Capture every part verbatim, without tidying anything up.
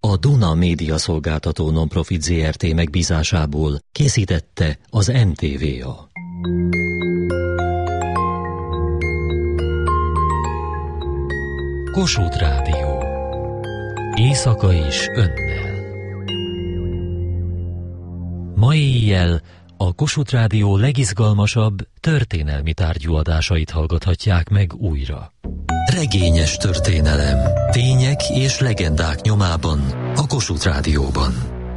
a Duna Média Szolgáltató Nonprofit zé er té megbízásából készítette az em té vé á. Kossuth Rádió. Éjszaka is önnel. Ma éjjel a Kossuth Rádió legizgalmasabb történelmi tárgyú adásait hallgathatják meg újra. Regényes történelem, tények és legendák nyomában a Kossuth Rádióban.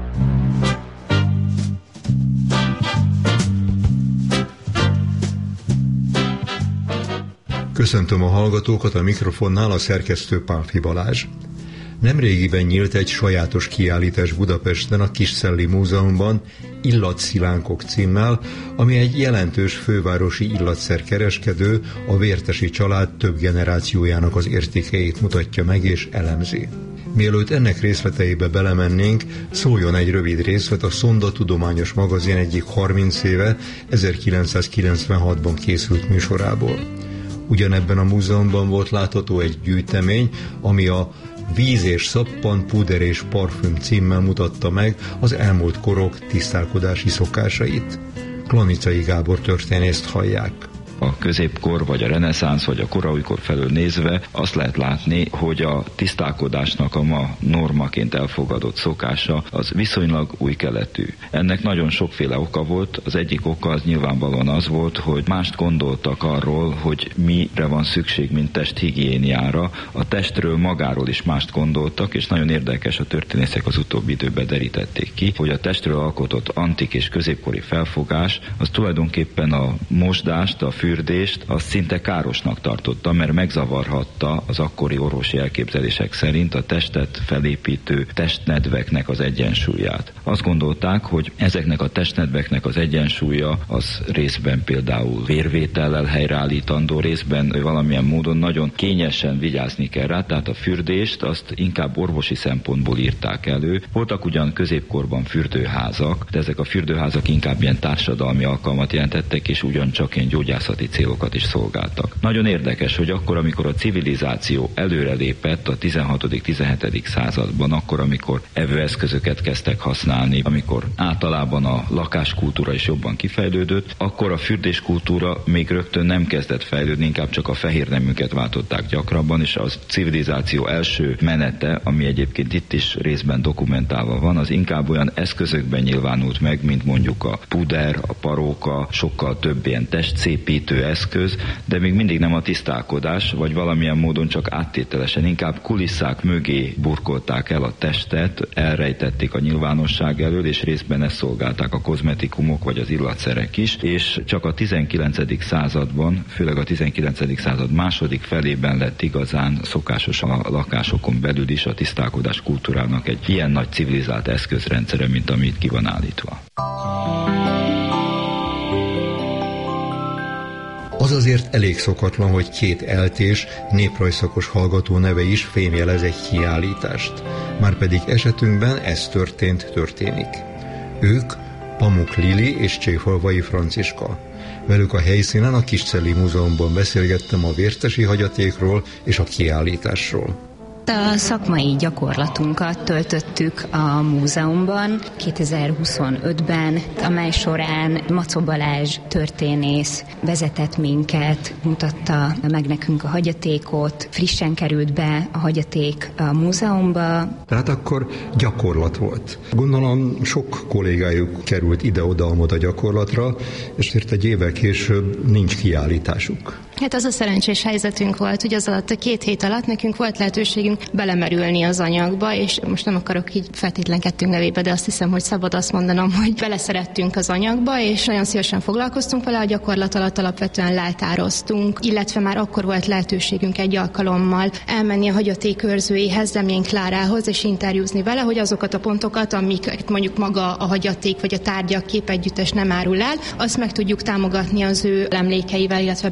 Köszöntöm a hallgatókat, a mikrofonnál a szerkesztő Pálffy Balázs. Nemrégiben nyílt egy sajátos kiállítás Budapesten a Kisszelli Múzeumban, Illatszilánkok címmel, ami egy jelentős fővárosi illatszerkereskedő, a Vértesi család több generációjának az értékeit mutatja meg és elemzi. Mielőtt ennek részleteibe belemennénk, szóljon egy rövid részlet a Szonda Tudományos Magazin egyik harminc éve, ezerkilencszázkilencvenhatban készült műsorából. Ugyanebben a múzeumban volt látható egy gyűjtemény, ami a Víz és szappan, puder és parfüm címmel mutatta meg az elmúlt korok tisztálkodási szokásait. Klanicai Gábor történészt hallják. A középkor, vagy a reneszánsz, vagy a koraújkor felől nézve azt lehet látni, hogy a tisztálkodásnak a ma normaként elfogadott szokása az viszonylag új keletű. Ennek nagyon sokféle oka volt. Az egyik oka az nyilvánvalóan az volt, hogy mást gondoltak arról, hogy mire van szükség, mint testhigiéniára. A testről magáról is mást gondoltak, és nagyon érdekes, a történészek az utóbbi időben derítették ki, hogy a testről alkotott antik és középkori felfogás az tulajdonképpen a mosdást, a fürdést, azt szinte károsnak tartotta, mert megzavarhatta az akkori orvosi elképzelések szerint a testet felépítő testnedveknek az egyensúlyát. Azt gondolták, hogy ezeknek a testnedveknek az egyensúlya az részben például vérvétellel helyreállítandó, részben valamilyen módon nagyon kényesen vigyázni kell rá, tehát a fürdést azt inkább orvosi szempontból írták elő. Voltak ugyan középkorban fürdőházak, de ezek a fürdőházak inkább ilyen társadalmi alkalmat jelentettek, és ugyancsak ilyen gyógyászati célokat is szolgáltak. Nagyon érdekes, hogy akkor, amikor a civilizáció előrelépett a tizenhatodik-tizenhetedik században, akkor, amikor evőeszközöket kezdtek használni, amikor általában a lakáskultúra is jobban kifejlődött, akkor a fürdéskultúra még rögtön nem kezdett fejlődni, inkább csak a fehérneműket váltották gyakrabban, és a civilizáció első menete, ami egyébként itt is részben dokumentálva van, az inkább olyan eszközökben nyilvánult meg, mint mondjuk a puder, a paróka, sokkal több ilyen testszépítő eszköz, de még mindig nem a tisztálkodás, vagy valamilyen módon csak áttételesen, inkább kulisszák mögé burkolták el a testet, elrejtették a nyilvánosság elől, és részben ezt szolgálták a kozmetikumok vagy az illatszerek is, és csak a tizenkilencedik században, főleg a tizenkilencedik század második felében lett igazán szokásos a lakásokon belül is a tisztálkodás kultúrának egy ilyen nagy civilizált eszközrendszere, mint amit ki van állítva. Az azért elég szokatlan, hogy két eltés, néprajzszakos hallgató neve is fémjelez egy kiállítást. Márpedig esetünkben ez történt, történik. Ők Pamuk Lili és Cséfalvai Franciska. Velük a helyszínen a Kisszelli Múzeumban beszélgettem a vértesi hagyatékról és a kiállításról. A szakmai gyakorlatunkat töltöttük a múzeumban kétezer-huszonötben, amely során Macó Balázs történész vezetett minket, mutatta meg nekünk a hagyatékot, frissen került be a hagyaték a múzeumba. Tehát akkor gyakorlat volt. Gondolom sok kollégájuk került ide-oda-amoda gyakorlatra, ésért egy évvel később nincs kiállításuk. Hát az a szerencsés helyzetünk volt, hogy az alatt a két hét alatt nekünk volt lehetőségünk belemerülni az anyagba, és most nem akarok így feltétlenkedtünk nevébe, de azt hiszem, hogy szabad azt mondanom, hogy beleszerettünk az anyagba, és nagyon szívesen foglalkoztunk vele, a gyakorlat alatt alapvetően leltároztunk, illetve már akkor volt lehetőségünk egy alkalommal elmenni a hagyatékőrzőjéhez, Demjén Klárához, és interjúzni vele, hogy azokat a pontokat, amiket mondjuk maga a hagyaték vagy a tárgyak képegyüttes nem árul el, azt meg tudjuk támogatni az ő emlékeivel, illetve beszámolóival,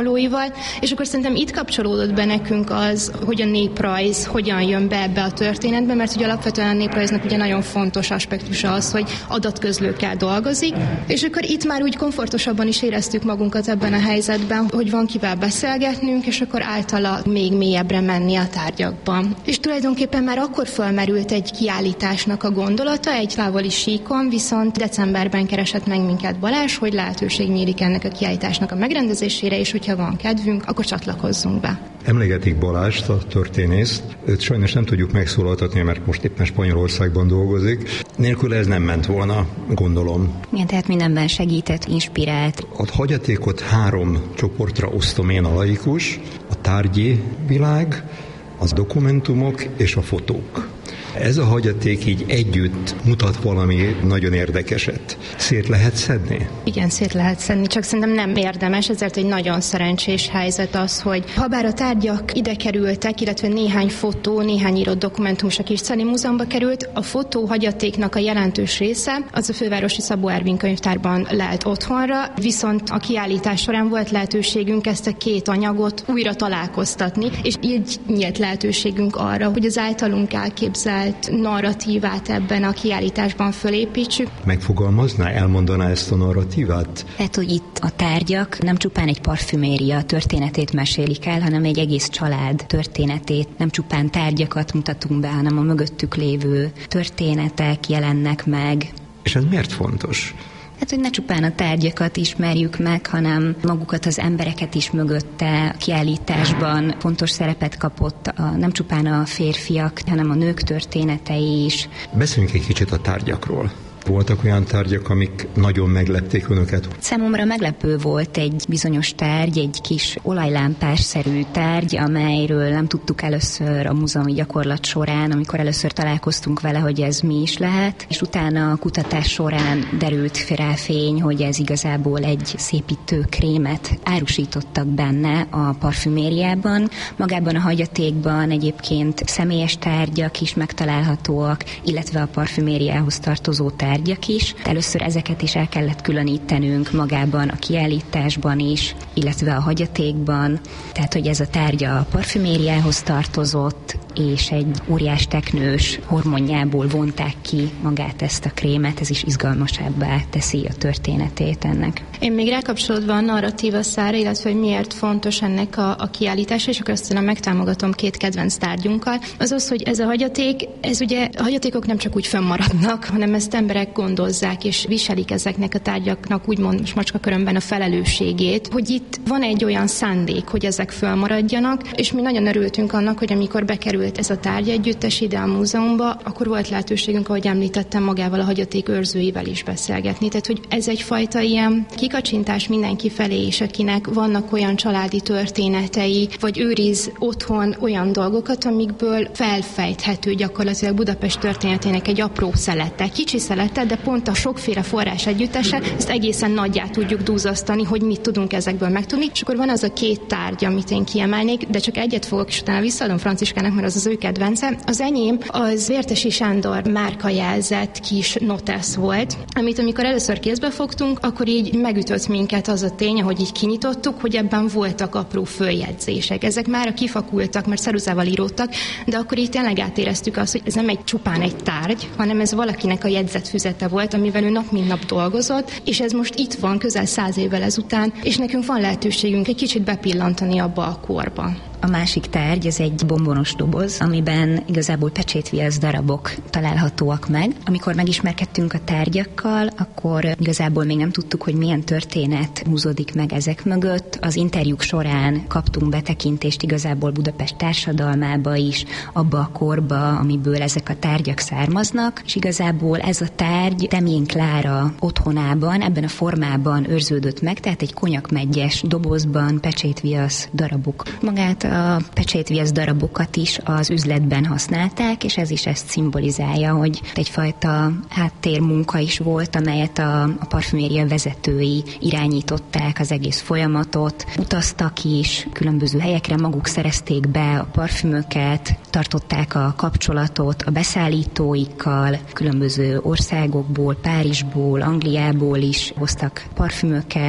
beszámolóival, és akkor szerintem itt kapcsolódott be nekünk az, hogy a néprajz hogyan jön be ebbe a történetbe, mert ugye alapvetően a néprajznak ugye nagyon fontos aspektusa az, hogy adatközlőkkel dolgozik, és akkor itt már úgy komfortosabban is éreztük magunkat ebben a helyzetben, hogy van kivel beszélgetnünk, és akkor általa még mélyebbre menni a tárgyakban. És tulajdonképpen már akkor fölmerült egy kiállításnak a gondolata, egy távoli síkon, viszont decemberben keresett meg minket Balázs, hogy lehetőség nyílik ennek a kiállításnak a megrendezésére, és hogyha van kedvünk, akkor csatlakozzunk be. Emlegetik Balást, a történészt. Őt sajnos nem tudjuk megszólaltatni, mert most éppen Spanyolországban dolgozik. Nélkül ez nem ment volna, gondolom. Igen, tehát mindenben segített, inspirált. A hagyatékot három csoportra osztom én, a laikus, a tárgyi világ, az dokumentumok és a fotók. Ez a hagyaték így együtt mutat valami nagyon érdekeset. Szét lehet szedni? Igen, szét lehet szedni, csak szerintem nem érdemes, ezért egy nagyon szerencsés helyzet az, hogy habár a tárgyak ide kerültek, illetve néhány fotó, néhány írott dokumentum is a Kis-Szelli Múzeumban került, a fotó hagyatéknak a jelentős része az a fővárosi Szabó Ervin könyvtárban lelt otthonra, viszont a kiállítás során volt lehetőségünk ezt a két anyagot újra találkoztatni, és így nyílt lehetőségünk arra, hogy az általunk elképzelt narratívát ebben a kiállításban fölépítsük. Megfogalmazná, elmondaná ezt a narratívát? Hát, hogy itt a tárgyak nem csupán egy parfüméria történetét mesélik el, hanem egy egész család történetét. Nem csupán tárgyakat mutatunk be, hanem a mögöttük lévő történetek jelennek meg. És ez miért fontos? Hát, hogy ne csupán a tárgyakat ismerjük meg, hanem magukat, az embereket is mögötte. A kiállításban fontos szerepet kapott a, nem csupán a férfiak, hanem a nők történetei is. Beszéljünk egy kicsit a tárgyakról. Voltak olyan tárgyak, amik nagyon meglepték önöket? Számomra meglepő volt egy bizonyos tárgy, egy kis olajlámpásszerű tárgy, amelyről nem tudtuk először a múzeumi gyakorlat során, amikor először találkoztunk vele, hogy ez mi is lehet, és utána a kutatás során derült rá fény, hogy ez igazából egy szépítő krémet árusítottak benne a parfümériában. Magában a hagyatékban egyébként személyes tárgyak is megtalálhatóak, illetve a parfümériához tartozó tárgyak. tárgyak is. Először ezeket is el kellett különítenünk magában a kiállításban is, illetve a hagyatékban. Tehát, hogy ez a tárgya a parfümériához tartozott, és egy óriás teknős hormonjából vonták ki magát ezt a krémet, ez is izgalmasabbá teszi a történetét ennek. Én még rákapcsolódva a narratíva szára, illetve hogy miért fontos ennek a, a kiállítása, és akkor aztán megtámogatom két kedvenc tárgyunkkal, az az, hogy ez a hagyaték, ez ugye a hagyatékok nem csak úgy fönnmaradnak, hanem ezt emberek gondozzák, és viselik ezeknek a tárgyaknak úgymond most macskakörömben a felelősségét, hogy itt van egy olyan szándék, hogy ezek fönnmaradjanak, és mi nagyon örültünk annak, hogy amikor bekerült ez a tárgyegyüttes ide a múzeumba, akkor volt lehetőségünk, ahogy említettem, magával a hagyaték őrzőivel is beszélgetni. Tehát, hogy ez egyfajta ilyen kikacsintás mindenki felé, és akinek vannak olyan családi történetei, vagy őriz otthon olyan dolgokat, amikből felfejthető gyakorlatilag Budapest történetének egy apró szelete, kicsi szelete, de pont a sokféle forrás együttese, ezt egészen nagyjá tudjuk dúzasztani, hogy mit tudunk ezekből megtudni. És akkor van az a két tárgy, amit én kiemelnék, de csak egyet fogok, és utána visszaadom Franciskának, mert az az ő kedvence. Az enyém az Vértesi Sándor márkajelzett kis notesz volt, amit amikor először kézbe fogtunk, akkor így megütött minket az a tény, hogy így kinyitottuk, hogy ebben voltak apró följegyzések. Ezek már kifakultak, mert szeruzával íródtak, de akkor így tényleg átéreztük azt, hogy ez nem egy csupán egy tárgy, hanem ez valakinek a jegyzetfüzete volt, amivel ő nap mint nap dolgozott, és ez most itt van közel száz évvel ezután, és nekünk van lehetőségünk egy kicsit bepillantani abba a korba. A másik tárgy, ez egy bombonos doboz, amiben igazából pecsétviasz darabok találhatóak meg. Amikor megismerkedtünk a tárgyakkal, akkor igazából még nem tudtuk, hogy milyen történet húzódik meg ezek mögött. Az interjúk során kaptunk betekintést igazából Budapest társadalmába is, abba a korba, amiből ezek a tárgyak származnak, és igazából ez a tárgy Demjén Klára otthonában, ebben a formában őrződött meg, tehát egy konyakmeggyes dobozban pecsétviasz darabok. Magát a pecsétviasz darabokat is az üzletben használták, és ez is ezt szimbolizálja, hogy egyfajta háttérmunka is volt, amelyet a, a parfüméria vezetői irányították az egész folyamatot, utaztak is, különböző helyekre maguk szerezték be a parfümöket, tartották a kapcsolatot a beszállítóikkal, különböző országokból, Párizsból, Angliából is hoztak parfümöket,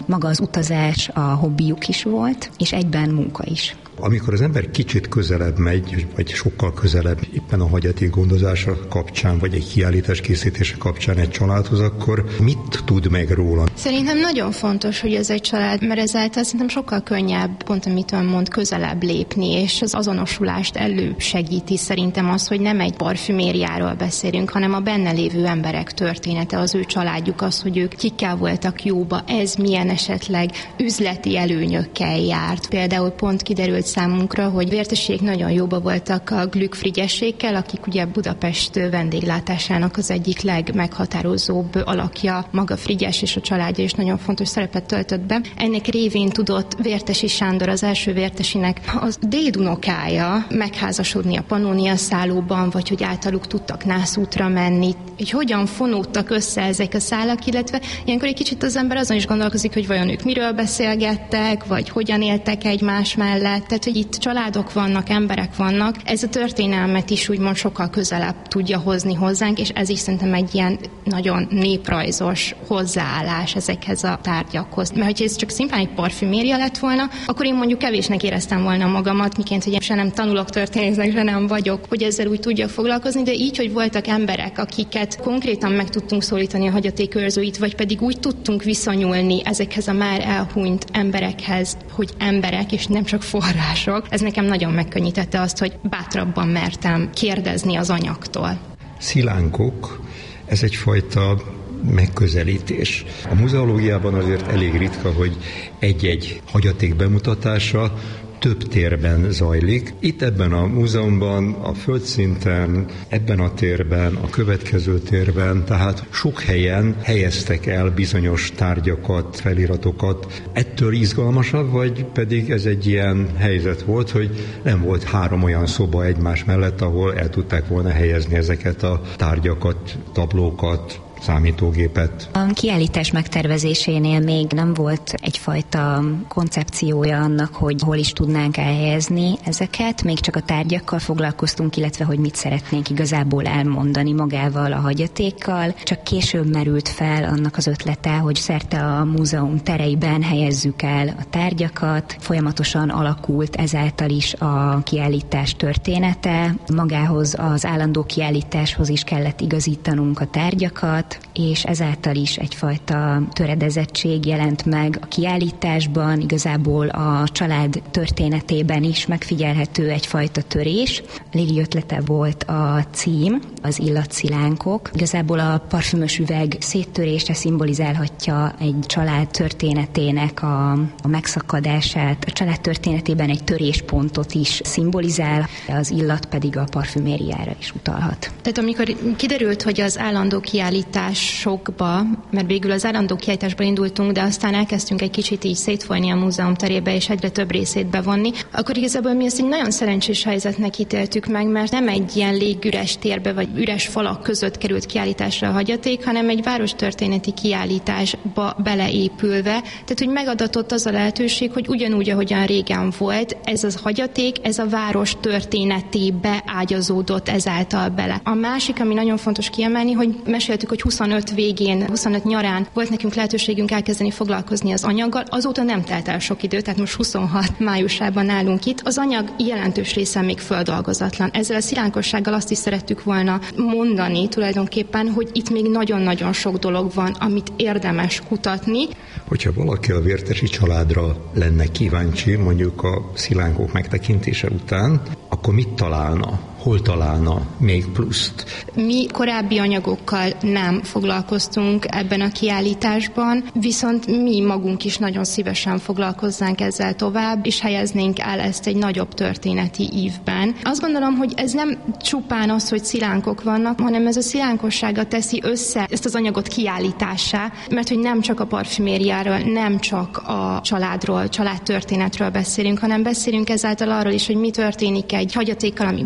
maga az utazás a hobbiuk is volt, és egyben munka is. Amikor az ember kicsit közelebb megy, vagy sokkal közelebb éppen a hagyaték gondozása kapcsán, vagy egy kiállítás készítése kapcsán egy családhoz, akkor mit tud meg róla? Szerintem nagyon fontos, hogy ez egy család, mert ezáltal szerintem sokkal könnyebb, pont amit ön mond, közelebb lépni, és az azonosulást előbb segíti szerintem az, hogy nem egy parfümériáról beszélünk, hanem a benne lévő emberek története, az ő családjuk, az, hogy ők kikkel voltak jóba, ez milyen esetleg üzleti előnyökkel járt. Például pont kiderült számunkra, hogy Vértesék nagyon jóba voltak a Glück-Frigyesékkel, akik ugye Budapest vendéglátásának az egyik legmeghatározóbb alakja, maga Frigyes és a családja is nagyon fontos szerepet töltött be. Ennek révén tudott Vértesi Sándor, az első Vértesinek az dédunokája megházasodni a Pannónia szállóban, vagy hogy általuk tudtak nászútra menni, hogy hogyan fonódtak össze ezek a szálak, illetve ilyenkor egy kicsit az ember azon is gondolkozik, hogy vajon ők miről beszélgettek, vagy hogyan éltek egymás mellett. Tehát, hogy itt családok vannak, emberek vannak. Ez a történelmet is úgymond sokkal közelebb tudja hozni hozzánk, és ez is szerintem egy ilyen nagyon néprajzos hozzáállás ezekhez a tárgyakhoz. Mert hogyha ez csak szimplán egy parfüméria lett volna, akkor én mondjuk kevésnek éreztem volna magamat, miként, hogy én se nem tanulok történésznek, se nem vagyok, hogy ezzel úgy tudjak foglalkozni, de így, hogy voltak emberek, akiket konkrétan meg tudtunk szólítani a hagyatékőrzőit, vagy pedig úgy tudtunk viszonyulni ezekhez a már elhunyt emberekhez, hogy emberek, és nem csak források. Ez nekem nagyon megkönnyítette azt, hogy bátrabban mertem kérdezni az anyagtól. Szilánkok, ez egyfajta megközelítés. A muzeológiában azért elég ritka, hogy egy-egy hagyaték bemutatása több térben zajlik. Itt ebben a múzeumban, a földszinten, ebben a térben, a következő térben, tehát sok helyen helyeztek el bizonyos tárgyakat, feliratokat. Ettől izgalmasabb, vagy pedig ez egy ilyen helyzet volt, hogy nem volt három olyan szoba egymás mellett, ahol el tudták volna helyezni ezeket a tárgyakat, tablókat, számítógépet. A kiállítás megtervezésénél még nem volt egyfajta koncepciója annak, hogy hol is tudnánk elhelyezni ezeket, még csak a tárgyakkal foglalkoztunk, illetve hogy mit szeretnénk igazából elmondani magával, a hagyatékkal. Csak később merült fel annak az ötlete, hogy szerte a múzeum tereiben helyezzük el a tárgyakat. Folyamatosan alakult ezáltal is a kiállítás története. Magához, az állandó kiállításhoz is kellett igazítanunk a tárgyakat, és ezáltal is egyfajta töredezettség jelent meg a kiállításban, igazából a család történetében is megfigyelhető egyfajta törés. Lili ötlete volt a cím, az illatszilánkok. Igazából a parfümös üveg széttörése szimbolizálhatja egy család történetének a, a megszakadását, a család történetében egy töréspontot is szimbolizál, az illat pedig a parfümériára is utalhat. Tehát amikor kiderült, hogy az állandó kiállításokba, mert végül az állandó kiállításban indultunk, de aztán elkezdtünk egy kicsit így szétfolyni a múzeum terébe, és egyre több részét bevonni, akkor igazából mi ezt egy nagyon szerencsés helyzetnek ítéltük meg, mert nem egy ilyen légüres térbe, vagy üres falak között került kiállításra a hagyaték, hanem egy várostörténeti kiállításba beleépülve, tehát hogy megadatott az a lehetőség, hogy ugyanúgy, ahogyan régen volt, ez az hagyaték, ez a város történetébe ágyazódott ezáltal bele. A másik, ami nagyon fontos kiemelni, hogy meséltük, hogy huszonöt végén, huszonöt nyarán volt nekünk lehetőségünk elkezdeni foglalkozni az anyaggal, azóta nem telt el sok idő, tehát most huszonhat májusában állunk itt. Az anyag jelentős része még földolgozatlan. Ezzel a szilánkossággal azt is szerettük volna mondani tulajdonképpen, hogy itt még nagyon-nagyon sok dolog van, amit érdemes kutatni. Hogyha valaki a Vértesi családra lenne kíváncsi, mondjuk a szilánkok megtekintése után, akkor mit találna? Hol találna még pluszt? Mi korábbi anyagokkal nem foglalkoztunk ebben a kiállításban, viszont mi magunk is nagyon szívesen foglalkoznánk ezzel tovább, és helyeznénk el ezt egy nagyobb történeti ívben. Azt gondolom, hogy ez nem csupán az, hogy szilánkok vannak, hanem ez a szilánkossága teszi össze ezt az anyagot kiállítássá, mert hogy nem csak a parfümériáról, nem csak a családról, családtörténetről beszélünk, hanem beszélünk ezáltal arról is, hogy mi történik egy hagyatékkal, ami bekerül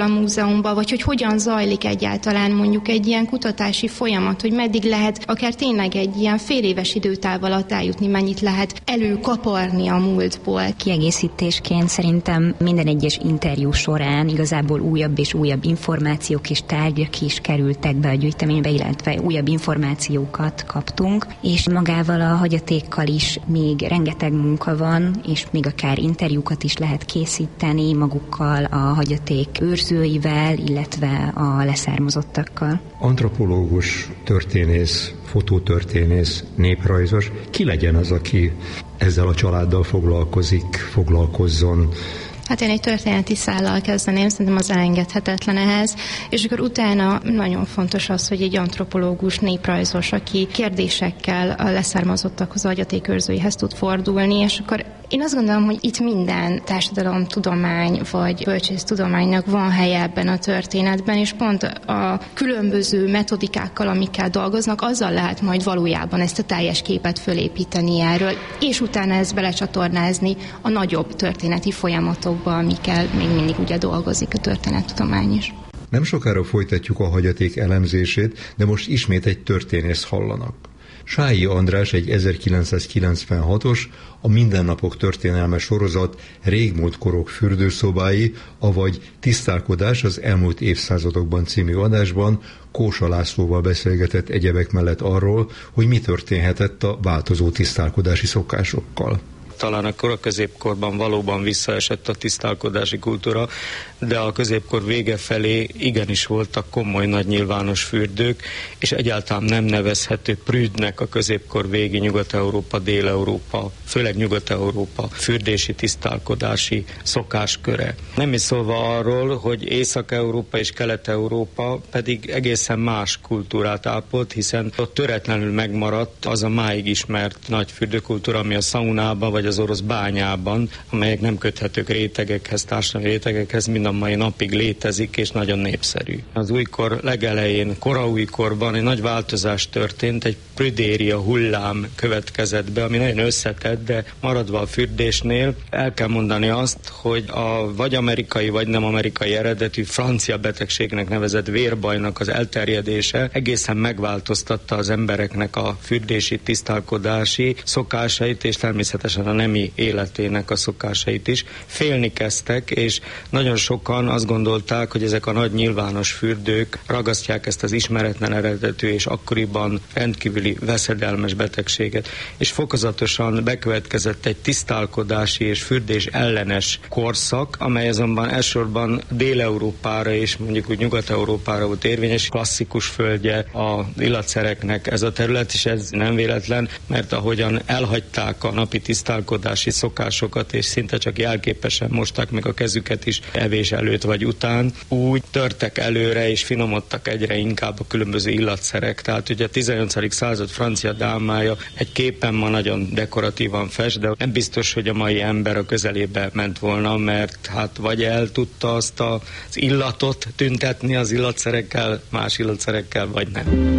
a múzeumba, vagy hogy hogyan zajlik egyáltalán mondjuk egy ilyen kutatási folyamat, hogy meddig lehet akár tényleg egy ilyen fél éves időtáv alatt eljutni, mennyit lehet előkaparni a múltból. Kiegészítésként szerintem minden egyes interjú során igazából újabb és újabb információk és tárgyak is kerültek be a gyűjteménybe, illetve újabb információkat kaptunk, és magával a hagyatékkal is még rengeteg munka van, és még akár interjúkat is lehet készíteni magukkal, a hagyaték őrzőivel, illetve a leszármazottakkal. Antropológus, történész, fotótörténész, néprajzos, ki legyen az, aki ezzel a családdal foglalkozik, foglalkozzon? Hát én egy történeti szállal kezdeném, szerintem az elengedhetetlen ehhez, és akkor utána nagyon fontos az, hogy egy antropológus, néprajzos, aki kérdésekkel a leszármazottakhoz, a hagyatékőrzőihez tud fordulni, és akkor én azt gondolom, hogy itt minden társadalomtudomány vagy bölcsésztudománynak van helye ebben a történetben, és pont a különböző metodikákkal, amikkel dolgoznak, azzal lehet majd valójában ezt a teljes képet fölépíteni erről, és utána ezt belecsatornázni a nagyobb történeti folyamatokba, amikkel még mindig ugye dolgozik a történettudomány is. Nem sokára folytatjuk a hagyaték elemzését, de most ismét egy történész hallanak. Sályi András egy ezerkilencszázkilencvenhatos, a Mindennapok történelme sorozat Régmúlt korok fürdőszobái, avagy Tisztálkodás az elmúlt évszázadokban című adásban Kósa Lászlóval beszélgetett egyebek mellett arról, hogy mi történhetett a változó tisztálkodási szokásokkal. Talán a koraközépkorban valóban visszaesett a tisztálkodási kultúra, de a középkor vége felé igenis voltak komoly nagy nyilvános fürdők, és egyáltalán nem nevezhető prűdnek a középkor végi Nyugat-Európa, Dél-Európa, főleg Nyugat-Európa fürdési tisztálkodási szokásköre. Nem is szólva arról, hogy Észak-Európa és Kelet-Európa pedig egészen más kultúrát ápolt, hiszen ott töretlenül megmaradt az a máig ismert nagy fürdőkultúra, ami a szaunában vagy az orosz bányában, amelyek nem köthetők rétegekhez, társadalmi rétegekhez, mind a mai napig létezik, és nagyon népszerű. Az újkor legelején, koraújkorban egy nagy változás történt, egy prüdéria hullám következett be, ami nagyon összetett, de maradva a fürdésnél, el kell mondani azt, hogy a vagy amerikai, vagy nem amerikai eredetű francia betegségnek nevezett vérbajnak az elterjedése egészen megváltoztatta az embereknek a fürdési, tisztálkodási szokásait, és természetesen a nemi életének a szokásait is. Félni kezdtek, és nagyon sokan azt gondolták, hogy ezek a nagy nyilvános fürdők ragasztják ezt az ismeretlen eredetű és akkoriban rendkívüli veszedelmes betegséget. És fokozatosan bekövetkezett egy tisztálkodási és fürdés ellenes korszak, amely azonban elsősorban Dél-Európára és mondjuk úgy Nyugat-Európára volt érvényes, klasszikus földje a illatszereknek ez a terület, és ez nem véletlen, mert ahogyan elhagyták a napi tisztálkodási szokásokat, és szinte csak jelképesen mosták meg a kezüket is evés előtt vagy után, úgy törtek előre és finomodtak egyre inkább a különböző illatszerek. Tehát ugye a tizennyolcadik század francia dámája egy képen ma nagyon dekoratívan fest, de nem biztos, hogy a mai ember a közelébe ment volna, mert hát vagy el tudta azt az illatot tüntetni az illatszerekkel, más illatszerekkel, vagy nem.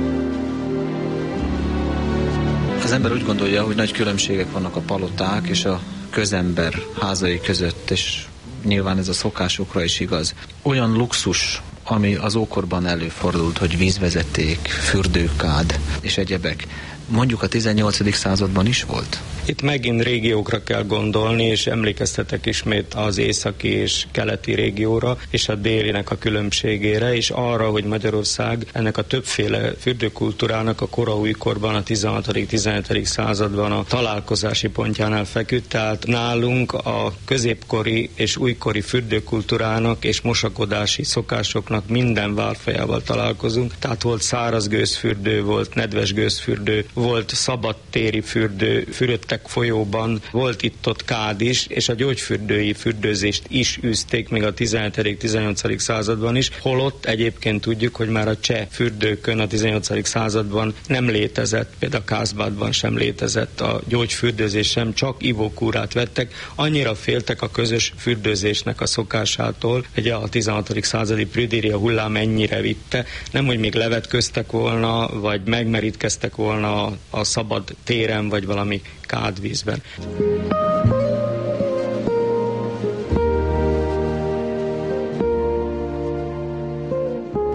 Az ember úgy gondolja, hogy nagy különbségek vannak a paloták és a közember házai között, és nyilván ez a szokásokra is igaz. Olyan luxus, ami az ókorban előfordult, hogy vízvezeték, fürdőkád és egyebek, mondjuk a tizennyolcadik században is volt? Itt megint régiókra kell gondolni, és emlékeztetek ismét az északi és keleti régióra, és a délinek a különbségére, és arra, hogy Magyarország ennek a többféle fürdőkultúrának a koraújkorban, a tizenhatodik tizenhetedik században a találkozási pontjánál feküdt, tehát nálunk a középkori és újkori fürdőkultúrának és mosakodási szokásoknak minden válfajával találkozunk, tehát volt száraz gőzfürdő, volt nedves gőzfürdő, volt szabadtéri fürdő, fürödtek folyóban, volt itt-ott kád is, és a gyógyfürdői fürdőzést is űzték még a tizenhetedik tizennyolcadik században is, holott egyébként tudjuk, hogy már a cseh fürdőkön a tizennyolcadik században nem létezett, például Kázbádban sem létezett a gyógyfürdőzés sem, csak ivókúrát vettek, annyira féltek a közös fürdőzésnek a szokásától, hogy a tizenhatodik századi prüdéria hullám ennyire vitte, nem, hogy még levetköztek volna, vagy megmerítkeztek volna a, a szabad téren, vagy valami kádvízben.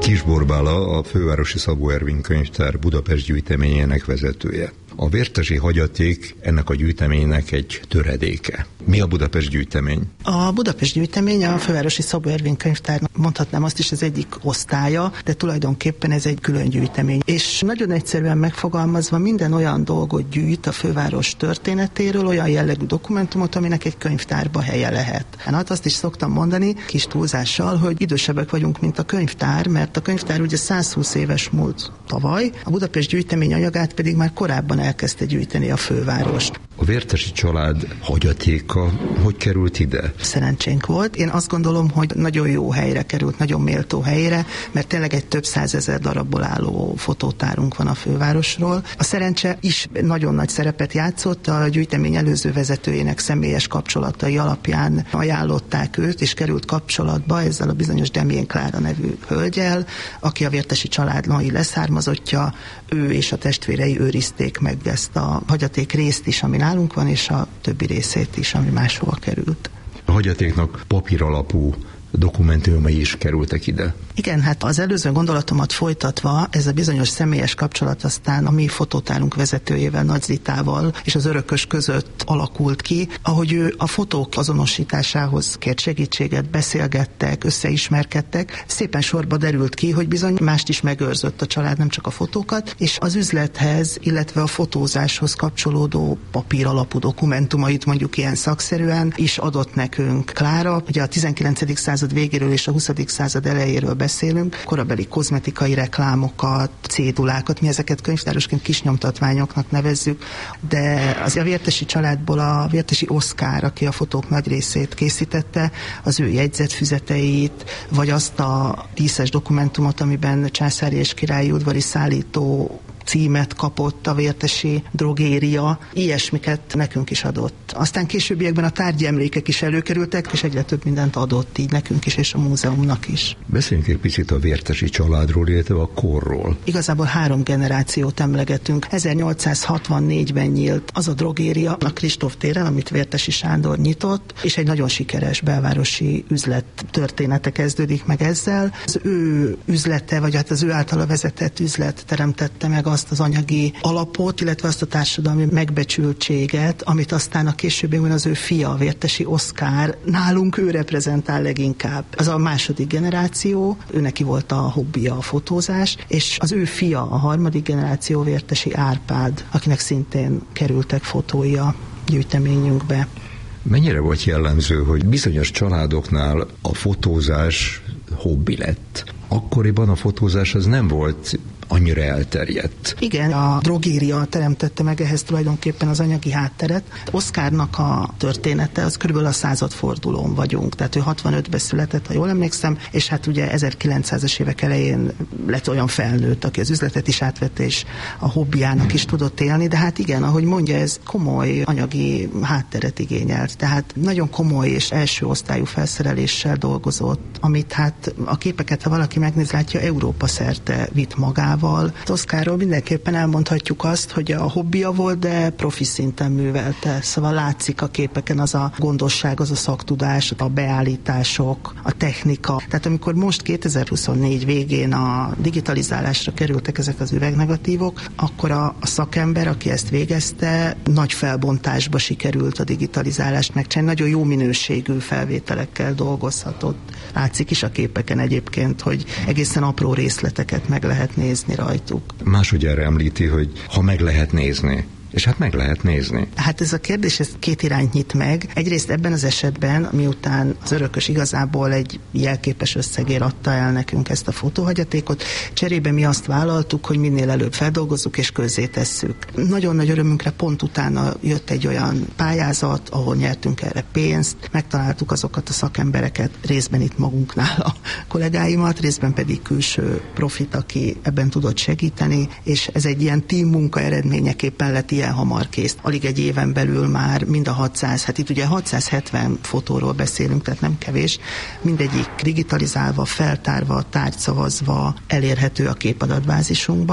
Kiss Borbála, a Fővárosi Szabó Ervin Könyvtár Budapest gyűjteményének vezetője. A vértesi hagyaték ennek a gyűjteménynek egy töredéke. Mi a Budapest gyűjtemény? A Budapest gyűjtemény a Fővárosi Szabó Ervin Könyvtár, mondhatnám azt is, az egyik osztálya, de tulajdonképpen ez egy külön gyűjtemény. És nagyon egyszerűen megfogalmazva minden olyan dolgot gyűjt a főváros történetéről, olyan jellegű dokumentumot, aminek egy könyvtárba helye lehet. Hát azt is szoktam mondani, kis túlzással, hogy idősebbek vagyunk, mint a könyvtár, mert a könyvtár ugye száz húsz éves múlt tavaly, a Budapest gyűjtemény anyagát pedig már korábban elkezdte gyűjteni a főváros. A vértesi család hagyatéka hogy került ide? Szerencsénk volt. Én azt gondolom, hogy nagyon jó helyre került, nagyon méltó helyre, mert tényleg egy több százezer darabból álló fotótárunk van a fővárosról. A szerencse is nagyon nagy szerepet játszott, a gyűjtemény előző vezetőjének személyes kapcsolatai alapján ajánlották őt, és került kapcsolatba ezzel a bizonyos Demjén Klára nevű hölgyel, aki a vértesi család mai leszármazottja, ő és a testvérei őrizték meg ezt a hagyaték részt is, ami nálunk van, és a többi részét is, ami máshova került. A hagyatéknak papír alapú dokumentumai is kerültek ide. Igen, hát az előző gondolatomat folytatva, ez a bizonyos személyes kapcsolat aztán a mi fotótárunk vezetőjével, Nagy Zitával és az örökös között alakult ki, ahogy ő a fotók azonosításához kért segítséget, beszélgettek, összeismerkedtek, szépen sorba derült ki, hogy bizony mást is megőrzött a család, nem csak a fotókat, és az üzlethez, illetve a fotózáshoz kapcsolódó papír alapú dokumentumait, mondjuk ilyen szakszerűen is adott nekünk Klára. Ugye a tizenkilencedik század végéről és a huszadik század elejéről beszélünk, korabeli kozmetikai reklámokat, cédulákat, mi ezeket könyvtárosként kisnyomtatványoknak nevezzük, de az a vértesi családból a vértesi Oszkár, aki a fotók nagy részét készítette, az ő jegyzetfüzeteit, vagy azt a díszes dokumentumot, amiben császári és királyi udvari szállító címet kapott a vértesi drogéria, ilyesmiket nekünk is adott. Aztán későbbiekben a tárgyi emlékek is előkerültek, és egyre több mindent adott így nekünk is, és a múzeumnak is. Beszéljünk egy picit a vértesi családról, illetve a korról. Igazából három generációt emlegetünk. ezernyolcszázhatvannégyben nyílt az a drogéria a Kristóf téren, amit Vértesi Sándor nyitott, és egy nagyon sikeres belvárosi üzlet története kezdődik meg ezzel. Az ő üzlete, vagy hát az ő általa vezetett üzlet teremtette meg azt az anyagi alapot, illetve azt a társadalmi megbecsültséget, amit aztán a későbbiekben az ő fia, a Vértesi Oszkár, nálunk ő reprezentál leginkább. Az a második generáció, ő neki volt a hobbija a fotózás, és az ő fia, a harmadik generáció, Vértesi Árpád, akinek szintén kerültek fotói a gyűjteményünkbe. Mennyire volt jellemző, hogy bizonyos családoknál a fotózás hobbi lett? Akkoriban a fotózás az nem volt annyira elterjedt. Igen, a drogéria teremtette meg ehhez tulajdonképpen az anyagi hátteret. Oszkárnak a története, az körülbelül a századfordulón vagyunk, tehát ő hatvanötben született, ha jól emlékszem, és hát ugye ezerkilencszázas évek elején lett olyan felnőtt, aki az üzletet is átvette, és a hobbiának is tudott élni, de hát igen, ahogy mondja, ez komoly anyagi hátteret igényelt, tehát nagyon komoly és első osztályú felszereléssel dolgozott, amit hát a képeket, ha valaki megnéz, látja, Európa szerte vitt magával. Oszkárról mindenképpen elmondhatjuk azt, hogy a hobbija volt, de profi szinten művelte. Szóval látszik a képeken az a gondosság, az a szaktudás, a beállítások, a technika. Tehát amikor most kétezer-huszonnégy végén a digitalizálásra kerültek ezek az üvegnegatívok, akkor a, a szakember, aki ezt végezte, nagy felbontásba sikerült a digitalizálást megcsinálni. Nagyon jó minőségű felvételekkel dolgozhatott. Látszik is a képeken egyébként, hogy egészen apró részleteket meg lehet nézni rajtuk. Másodjára említi, hogy ha meg lehet nézni. És hát meg lehet nézni. Hát ez a kérdés, ez két irányt nyit meg. Egyrészt ebben az esetben, miután az örökös igazából egy jelképes összegért adta el nekünk ezt a fotóhagyatékot, cserébe mi azt vállaltuk, hogy minél előbb feldolgozzuk és közzétesszük. Nagyon nagy örömünkre pont utána jött egy olyan pályázat, ahol nyertünk erre pénzt, megtaláltuk azokat a szakembereket, részben itt magunknál a kollégáimat, részben pedig külső profit, aki ebben tudott segíteni, és ez egy ilyen team munka eredményeképpen lett ilyen hamar kész. Alig egy éven belül már mind a hatszáz, hát itt ugye hatszázhetven fotóról beszélünk, tehát nem kevés, mindegyik digitalizálva, feltárva, tárgyszavazva elérhető a képadatbázisunkba,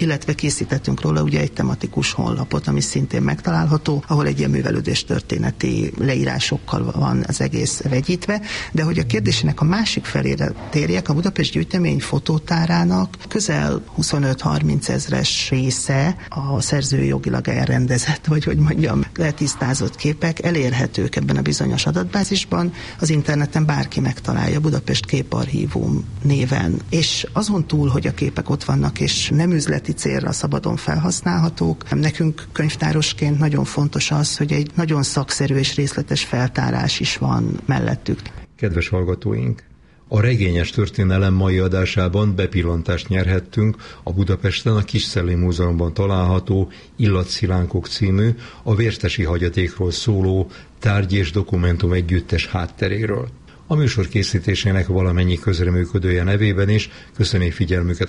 illetve készítettünk róla ugye egy tematikus honlapot, ami szintén megtalálható, ahol egy ilyen művelődés történeti leírásokkal van az egész vegyítve, de hogy a kérdésének a másik felére térjek, a Budapest Gyűjtemény fotótárának közel huszonöt-harminc ezres része a szerzői jogilag elrendezett, vagy hogy mondjam, letisztázott képek elérhetők ebben a bizonyos adatbázisban, az interneten bárki megtalálja, Budapest Képarchívum néven. És azon túl, hogy a képek ott vannak, és nem üzleti célra szabadon felhasználhatók, nekünk könyvtárosként nagyon fontos az, hogy egy nagyon szakszerű és részletes feltárás is van mellettük. Kedves hallgatóink! A Regényes Történelem mai adásában bepillantást nyerhettünk a Budapesten a Kisszelli Múzeumban található Illatszilánkok című, a vértesi hagyatékról szóló tárgy és dokumentum együttes hátteréről. A műsor készítésének valamennyi közreműködője nevében is köszöni figyelmüket